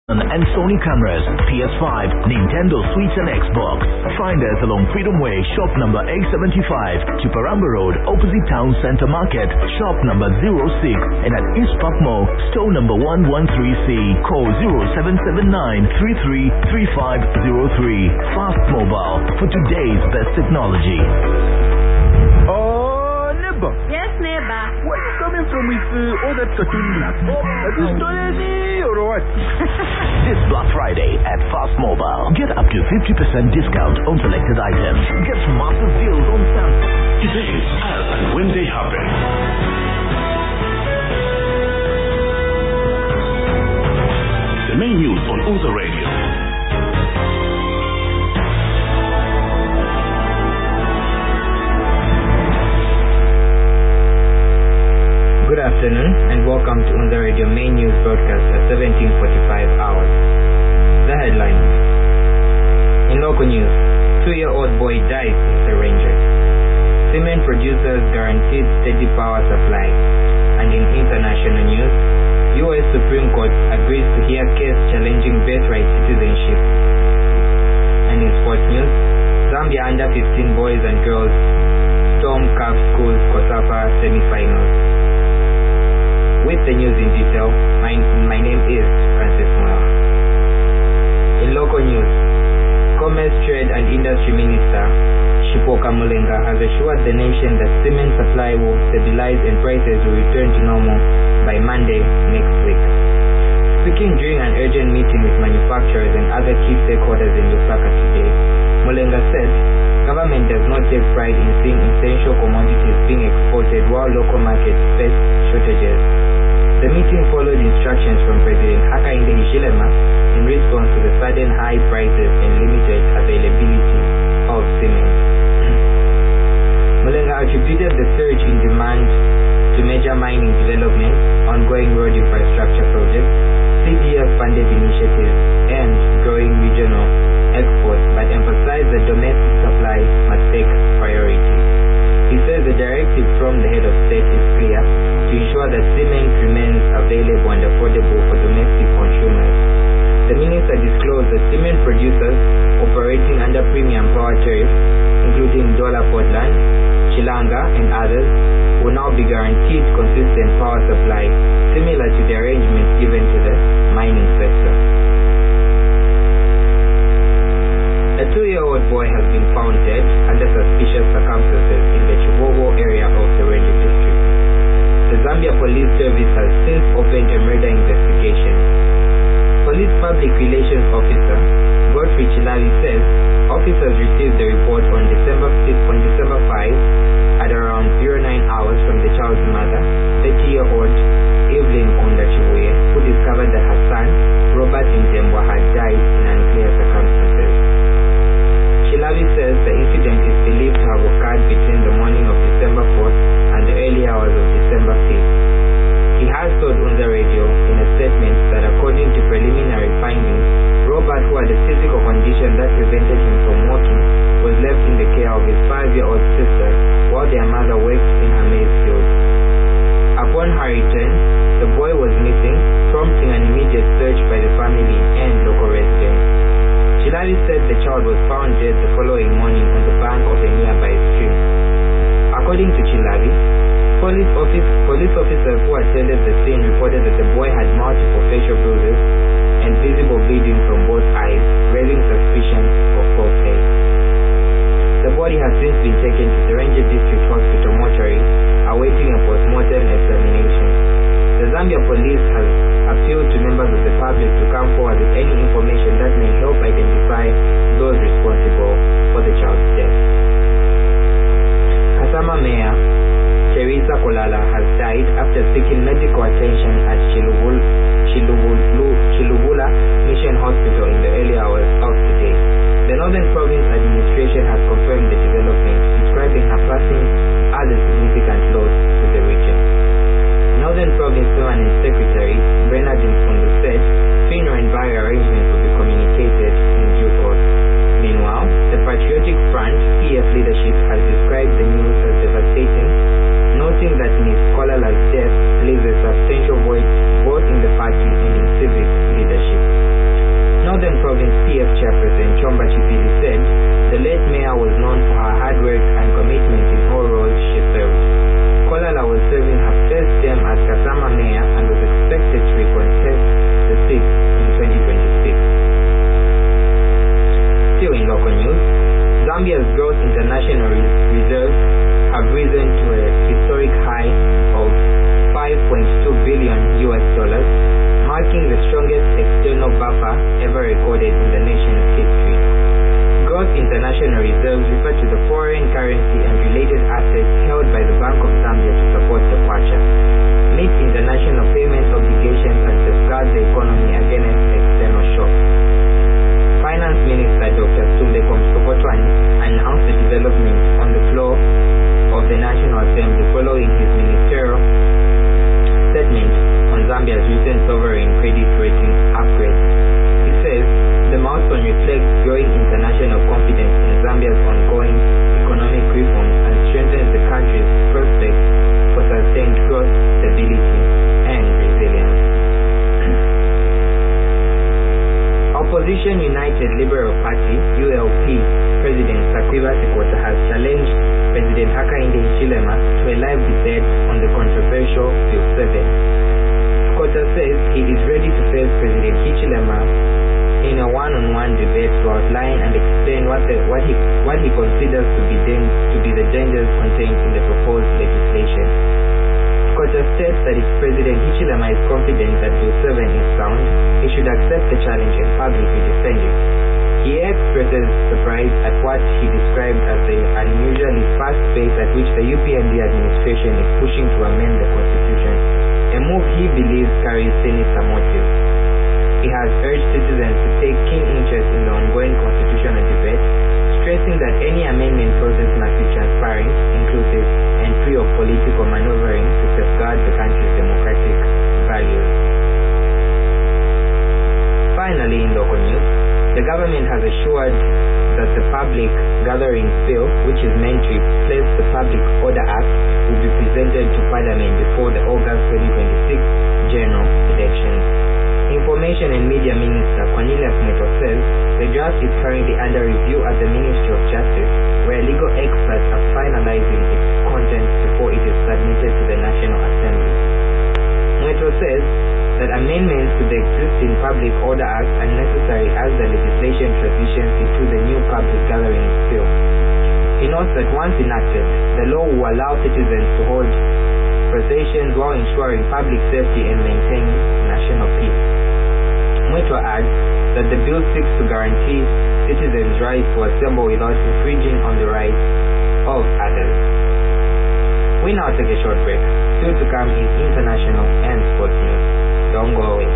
and Sony cameras, PS5, Nintendo Switch and Xbox. Find us along Freedom Way, shop number 875, Chuparamba Road, opposite Town Center Market, shop number 06, and at East Park Mall, store number 113C. Call 0779 333503. Fast Mobile for today's best technology. Oh, neighbor. Yes, neighbor. Where are you coming from with all that cartoon? Have you stolen any or what? This Black Friday at Fast Mobile, get up to 50% discount on selected items. Get massive deals on Samsung. Events as and when they happen. The main news on Unza Radio. Good afternoon and welcome to Unza Radio main news broadcast at 17:45 hours. The headlines. In local news, 2-year-old boy dies in Serenje. Cement producers guaranteed steady power supply. And in international news, US Supreme Court agrees to hear case challenging birthright citizenship. And in sports news, Zambia under 15 boys and girls storm CAF schools COSAFA semi-finals. With the news in detail, my name is Francis Moya. In local news, Commerce, Trade and Industry Minister Shipoka Mulenga has assured the nation that cement supply will stabilize and prices will return to normal by Monday next week. Speaking during an urgent meeting with manufacturers and other key stakeholders in Lusaka today, Mulenga said government does not take pride in seeing essential commodities being exported while local markets face shortages. The meeting followed instructions from President Hakainde Hichilema in response to the sudden high prices and limited availability of cement. Mulenga attributed the surge in demand to major mining development, ongoing road infrastructure projects, CDF-funded initiatives, and growing regional exports, but emphasized that domestic supply must take priority. He says the directive from the head of state is clear to ensure that cement remains available and affordable for domestic consumers. The minister disclosed that cement producers operating under premium power tariffs, including Dollar Portland, Chilanga, and others, will now be guaranteed consistent power supply, similar to the arrangements given to the mining sector. A 2-year-old boy has been found dead under suspicious circumstances in the Chibogo area of the Serenje district. The Zambia Police Service has since opened a murder investigation. Police Public Relations Officer Godfrey Chilavi says officers received the report on December 5 at around 09 hours from the child's mother, 30-year-old Evelyn Kunda Chibuye, who discovered that her son, Robert Ndembwa, had died in unclear circumstances. Chilavi says the incident is believed to have occurred between the morning of December 4th and the early hours of December 5th. He has told Unza Radio in a statement that according to preliminary findings, Robert, who had a physical condition that prevented him from walking, was left in the care of his 5-year-old sister while their mother worked in her maize field. Upon her return, the boy was missing, prompting an immediate search by the family and local residents. Chilavi said the child was found dead the following morning on the bank of a nearby stream. According to Chilavi, police officers who attended the scene reported that the boy had multiple facial bruises and visible bleeding from both eyes, raising suspicion of foul play. The body has since been taken to the Serenje District Hospital mortuary, awaiting a post-mortem examination. Mushomba Chipili said the late mayor was known for her hard work and commitment in all roles she served. Kolala was serving her first term as Kasama mayor and was expected to recontest the seat in 2026. Still in local news, Zambia's gross international reserves have risen to a historic high of $5.2 billion, marking the strongest external buffer ever recorded in the nation's history. Gross international reserves refer to the foreign currency and related assets held by the Bank of Zambia to support the kwacha, meet international payment obligations and safeguard the economy against external shocks. Finance Minister Dr. Sumbe Komsokotwani announced the development on the floor of the National Assembly following his ministerial statement on Zambia's recent sovereign credit rating upgrade. He says the milestone reflects growing international confidence in Zambia's ongoing economic reforms and strengthens the country's prospects for sustained growth, stability, and resilience. Opposition United Liberal Party (ULP) President Sakwiba Sikota has challenged President Hakainde Hichilema to a live debate on the controversial Bill 7. Sikota says he is ready to face President Hichilema in a one-on-one debate to outline and explain what he considers to be the dangers contained in the proposed legislation. Sikota states that if President Hichilema is confident that Bill 7 is sound, he should accept the challenge and publicly defend it. He expresses surprise at what he described as the unusually fast pace at which the UPND administration is pushing to amend the constitution, a move he believes carries sinister motives. He has urged citizens to take keen interest in the ongoing constitutional debate, stressing that any amendment process must be transparent, inclusive, and free of political maneuvering to safeguard the country's democratic values. Finally, in local news, the government has assured that the Public Gatherings Bill, which is meant to replace the Public Order Act, will be presented to Parliament before the August 2026 general elections. Information and Media Minister Cornelius Neto says the draft is currently under review at the Ministry of Justice, where legal experts are finalizing its contents before it is submitted to the National Assembly. Neto says that amendments to the existing Public Order Act are necessary as the legislation transitions into the new Public Gatherings Bill. He notes that once enacted, the law will allow citizens to hold processions while ensuring public safety and maintaining national peace. Neto adds that the bill seeks to guarantee citizens' rights to assemble without infringing on the rights of others. We now take a short break. Still to come is international and sports news. Don't go away.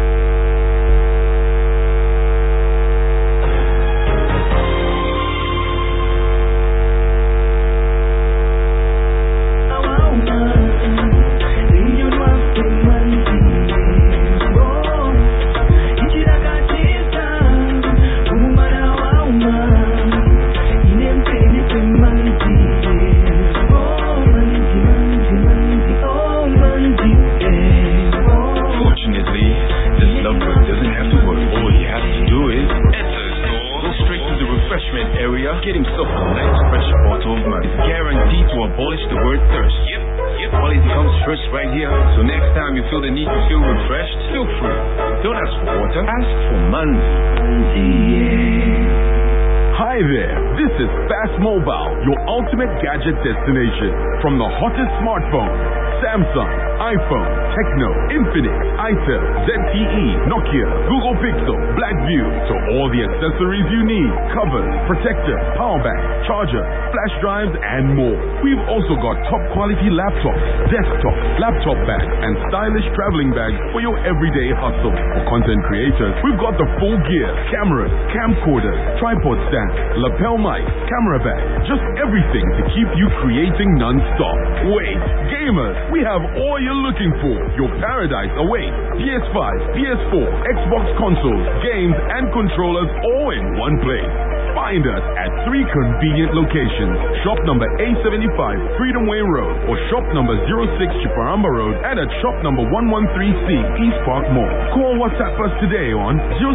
Getting soaked on nice fresh bottle of mud is guaranteed to abolish the word thirst. Yep. Quality comes first right here. So next time you feel the need to feel refreshed, feel free. Don't ask for water, ask for Manzi. Hi there, this is Fast Mobile, your ultimate gadget destination. From the hottest smartphones, Samsung, iPhone, Tecno, Infinix, Itel, ZTE, Nokia, Google Pixel, Blackview, to all the accessories you need, covers, protectors, power bank, charger, flash drives, and more. We've also got top quality laptops, desktops, laptop bags, and stylish traveling bags for your everyday hustle. For content creators, we've got the full gear, cameras, camcorders, tripod stands, lapel mics, camera bags, just everything to keep you creating non-stop. Wait, gamers, we have all you're looking for. Your paradise awaits. PS5, PS4, Xbox consoles, games, and controllers all in one place. Find us at 3 convenient locations. Shop number A75 Freedom Way Road, or shop number 06 Chiparamba Road, and at shop number 113C East Park Mall. Call WhatsApp us today on